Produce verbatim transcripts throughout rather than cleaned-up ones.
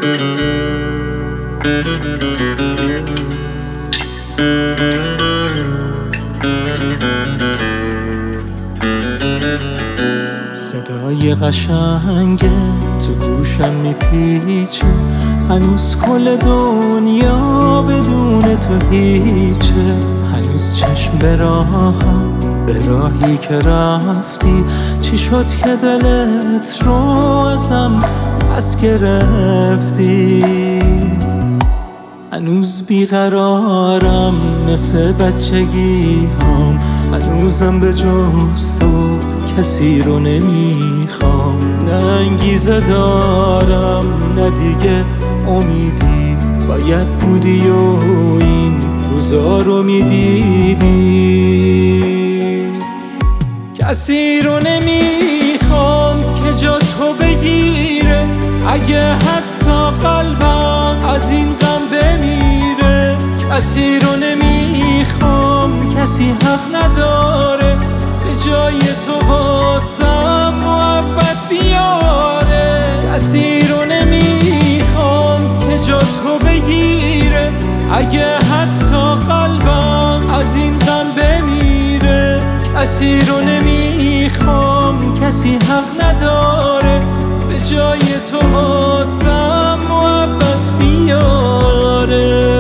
صدای قشنگه تو گوشم میپیچه، هنوز کل دنیا بدون تو هیچه. هنوز چشم به راهم، به راهی که رفتی. چی شد که دلت رو ازم پس گرفتی؟ هنوز بیقرارم مثل بچگی هم، هنوزم به جز تو کسی رو نمیخوام. نه انگیزه دارم نه دیگه امیدی، باید بودی و این روزا رو میدیدی. کسی رو نمیخوام که جا تو بگیره، اگه حتی قلبم از این غم بمیره. کسی رو نمیخوام، کسی حق نداره به جای تو واسم محبت بیاره. کسی رو نمیخوام که جا تو بگیره، اگه حتی قلبم از این غم بمیره. کسی رو نمیخوام، کسی حق نداره به جای تو واسم محبت بیاره.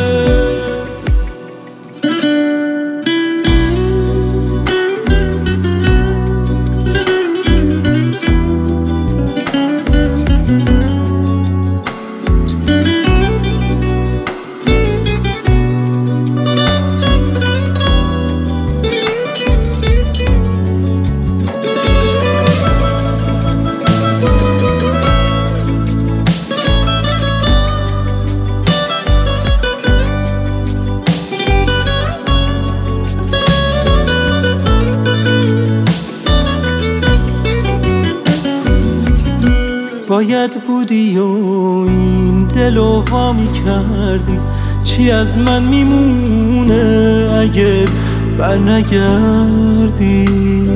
باید بودی و این دلو وامی کردی. چی از من میمونه اگه برنگردی؟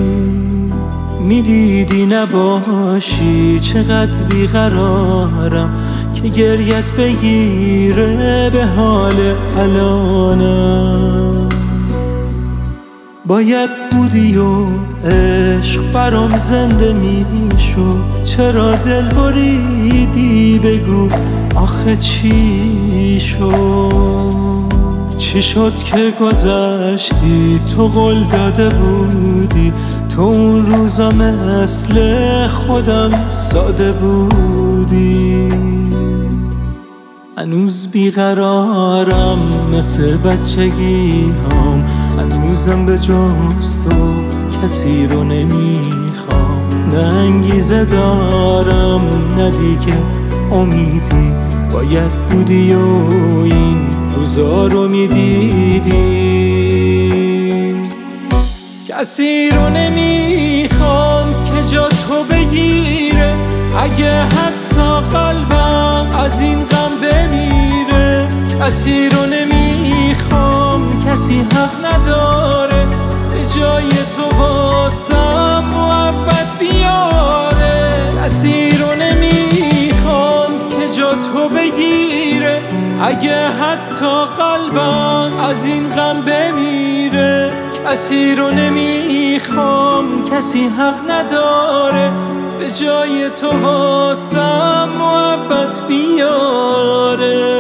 میدیدی نباشی چقدر بیقرارم، که گریت بگیره به حال الانم. باید بودی و عشق برام زنده میشد، چرا دل بریدی؟ بگو آخه چی شد؟ چی شد که گذشتی؟ تو قول داده بودی، تو اون روزا مثل خودم ساده بودی. هنوز بیقرارم مثل بچگی هم، هنوزم به جز تو کسی رو نمیخوام. نه انگیزه دارم نه دیگه امیدی، باید بودی و این روزا رو میدیدی. کسی رو نمیخوام که جا تو بگیره، اگه حتی قلبم از این غم بمیره. کسی رو نمیخوام، کسی حق نداره به جای تو واسم محبت بیاره. کسی رو نمیخوام که جا تو بگیره، اگه حتی قلبم از این غم بمیره. کسی رو نمیخوام، کسی حق نداره به جای تو واسم محبت بیاره.